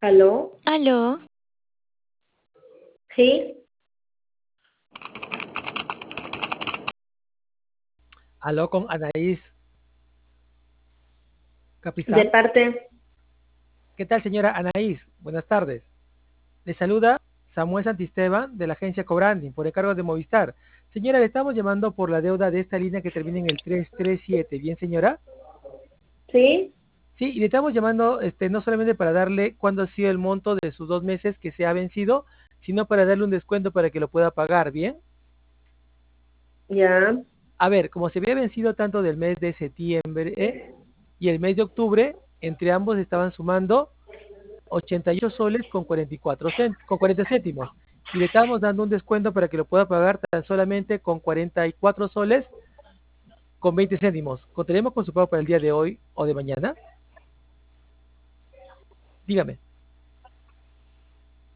¿Aló? Aló, ¿Sí? Aló con Anaís ¿De Capizán. parte? ¿Qué tal, señora Anaís? Buenas tardes. Le saluda Samuel Santisteban de la agencia Cobranding por encargo de Movistar. Señora, le estamos llamando por la deuda de esta línea que termina en el 337. ¿Bien, señora? ¿Sí? Sí, y le estamos llamando no solamente para darle cuándo ha sido el monto de sus 2 meses que se ha vencido, sino para darle un descuento para que lo pueda pagar, ¿bien? Ya. A ver, como se había vencido tanto del mes de septiembre y el mes de octubre, entre ambos estaban sumando 88 soles con 40 céntimos. Y le estamos dando un descuento para que lo pueda pagar tan solamente con 44 soles con 20 céntimos. ¿Contaremos con su pago para el día de hoy o de mañana? Dígame.